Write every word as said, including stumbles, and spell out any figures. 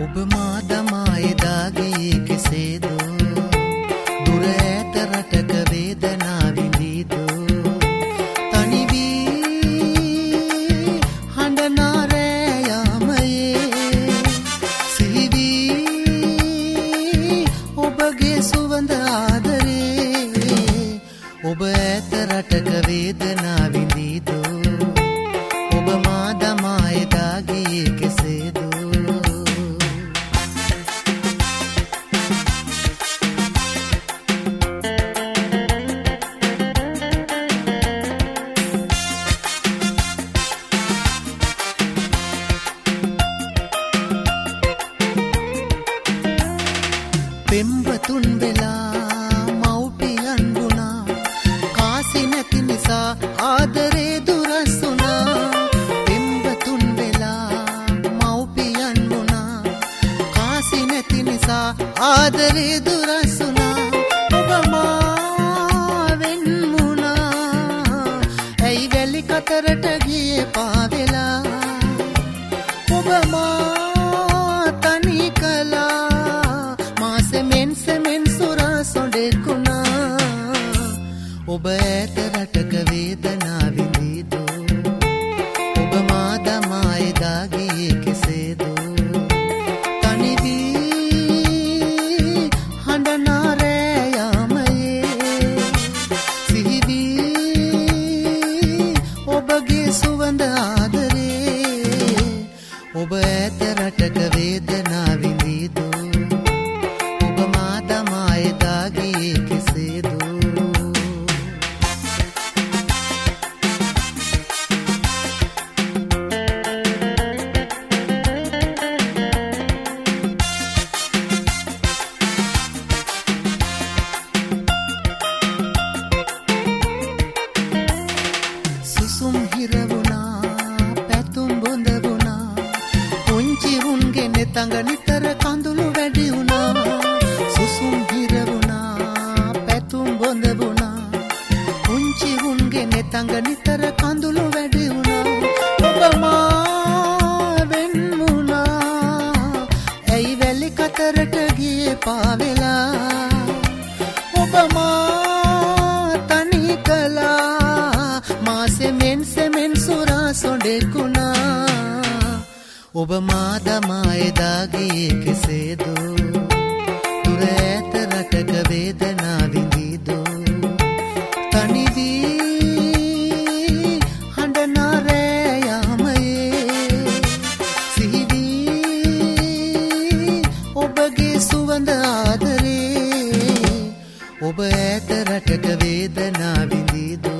ඔබ මා දමා එදා ගියේ කෙසේදෝ දුර ඈත රටක වේදනා විඳීදෝ තනි වී හඬනා රෑ යාමයේ සිහි වී ඔබගේ සුවඳ ආදරේ ඔබ ඈත රටක වේදනා විඳීදෝ ඔබ මා දමා එදා ගියේ කෙසේදෝ පෙම්වතුන් වෙලා මව්පියන් වුණා කාසි නැති නිසා ආදරේ දුරස් වුණා පෙම්වතුන් වෙලා මව්පියන් වුණා කාසි නැති නිසා ආදරේ දුරස් වුණා ඔබ මා වෙන් වුණා ඇයි වැලි කතරට ගියේ පාවෙලා ඔබ මා තනි කළා සෙමෙන් සෙමෙන් සුරා සොඬෙකුණා ඔබ ඈත රටක වේදනා විඳීදෝ ඔබ මා දමා එදා ගියේ කෙසේදෝ තනි වී හඬනා රෑ යාමයේ සිහි වී ඔබගේ සුවඳ ආදරේ ඔබ ඈත රටක වේදනා විඳීදෝ සුසුම් හිරවුණා පැතුම් බොඳ වුණා පුංචි උන්ගේ නෙතඟ නිතර කඳුළු වැඩි වුණා සුසුම් හිරවුණා පැතුම් බොඳ වුණා පුංචි උන්ගේ නෙතඟ නිතර කඳුළු වැඩි වුණා ඔබ මා වෙන් වුණා ඇයි වැලි කතරට ගියේ පාවෙලා ඔබ මා තනි කළා සෙමෙන් සෙමෙන් සුරා සොඬෙකුණා ඔබ මා දමා එදා ගියේ කෙසේදෝ දුර ඈත රටක වේදනා විඳීදෝ තනි වී හඬනා රෑ යාමයේ සිහි වී ඔබගේ සුවඳ ආදරේ ඔබ ඈත රටක වේදනා විඳීදෝ